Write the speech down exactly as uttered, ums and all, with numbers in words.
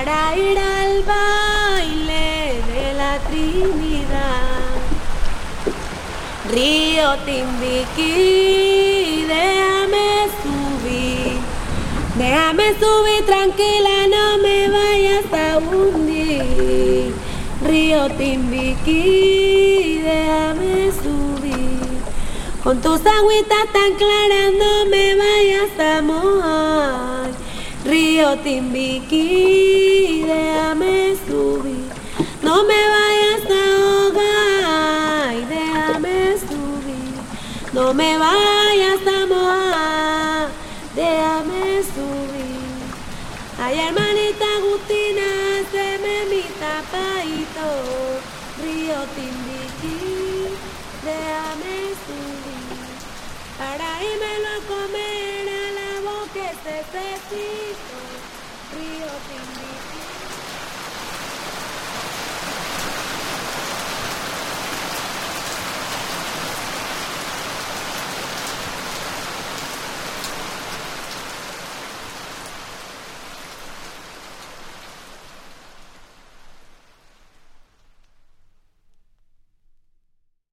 para ir al baile de la Trinidad. Río Timbiquí, déjame subir, déjame subir tranquila, no me vayas a hundir. Río Timbiquí, déjame subir, con tus agüitas tan claras no me vayas a mojar. Río Timbiquí, déjame subir, no me vayas a ahogar. Déjame subir, no me vayas a mojar. Déjame subir. Ay, hermanita Agustina, haceme mi tapadito. Río Timbiquí, déjame subir, para irmelo a comer a la boca ese besito. Río Timbiquí.